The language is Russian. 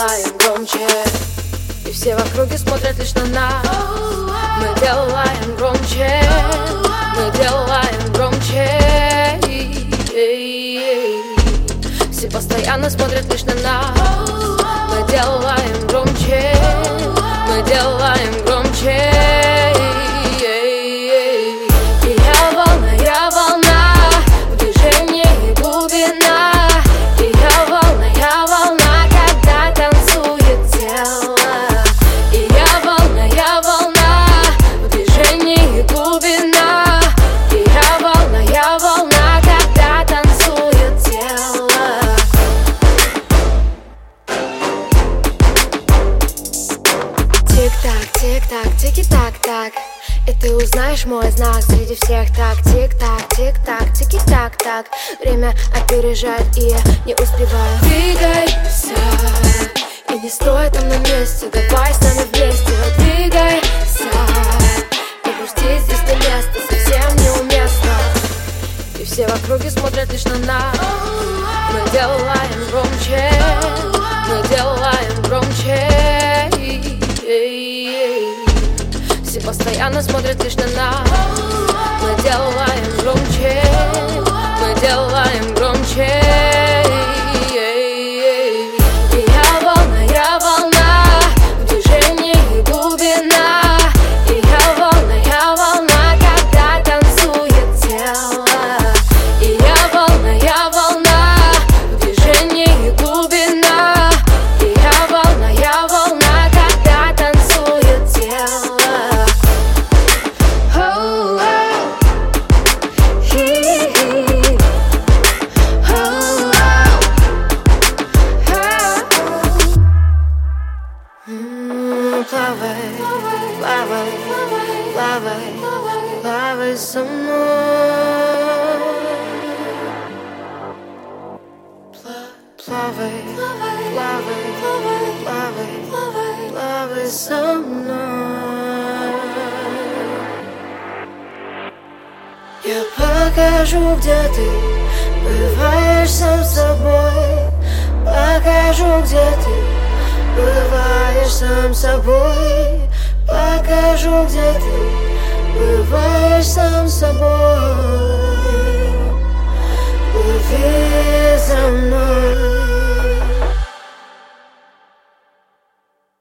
делаем громче, и все в округе смотрят лишь на нас. Мы делаем громче, мы делаем громче. Все постоянно смотрят лишь на нас. Мы делаем громче, мы делаем громче. Я волна, в движении глубина. И я волна, когда танцует тело. И я волна, в движении глубина. И я волна, когда танцует тело. Тик-так, тик-так, тики-так-так. И ты узнаешь мой знак среди всех. Так, тик-так, тик-так, тики-так-так. Время опережает, и я не успеваю. Двигайся и не стой там на месте. Давай с нами вместе. Двигайся, не грусти, здесь не место, совсем неуместно. И все в округе смотрят лишь на нас. Мы делаем громче, мы делаем громче. Все постоянно смотрят лишь на нас. Мы делаем громче, мы делаем громче. И я волна, в движении глубина. И я волна, когда танцует тело. И я волна, в движении глубина. И я волна, когда танцует тело. Плавай, плавай, плавай, плавай со мной. Плавай, плавай, плавай, плавай со мной. Я покажу, где ты бываешь сам собой. Покажу, где ты бываешь сам собой. Покажу, где ты бываешь сам собой.